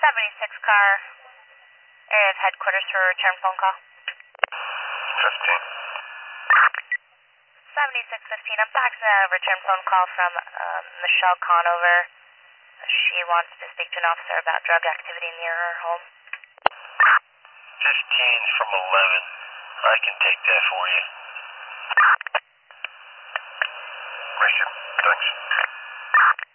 76 car, area of headquarters for a return phone call. 15. 7615, I'm faxing a return phone call from Michelle Conover. She wants to speak to an officer about drug activity near her home. 15's from 11. I can take that for you. Right here. Thanks.